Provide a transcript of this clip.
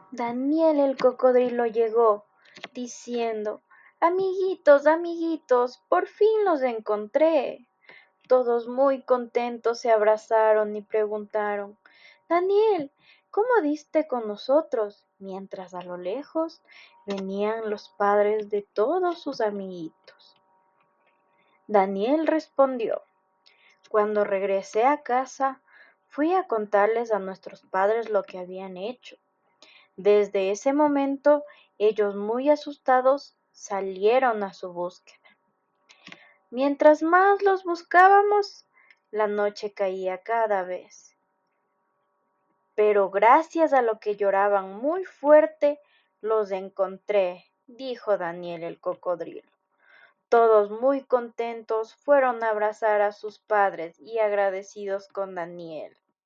Daniel el cocodrilo llegó, diciendo: Amiguitos, amiguitos, por fin los encontré. Todos muy contentos se abrazaron y preguntaron: Daniel, ¿cómo diste con nosotros? Mientras a lo lejos venían los padres de todos sus amiguitos. Daniel respondió: Cuando regresé a casa, fui a contarles a nuestros padres lo que habían hecho. Desde ese momento, ellos muy asustados salieron a su búsqueda. Mientras más los buscábamos, la noche caía cada vez. Pero gracias a lo que lloraban muy fuerte, los encontré, dijo Daniel el cocodrilo. Todos muy contentos fueron a abrazar a sus padres y agradecidos con Daniel.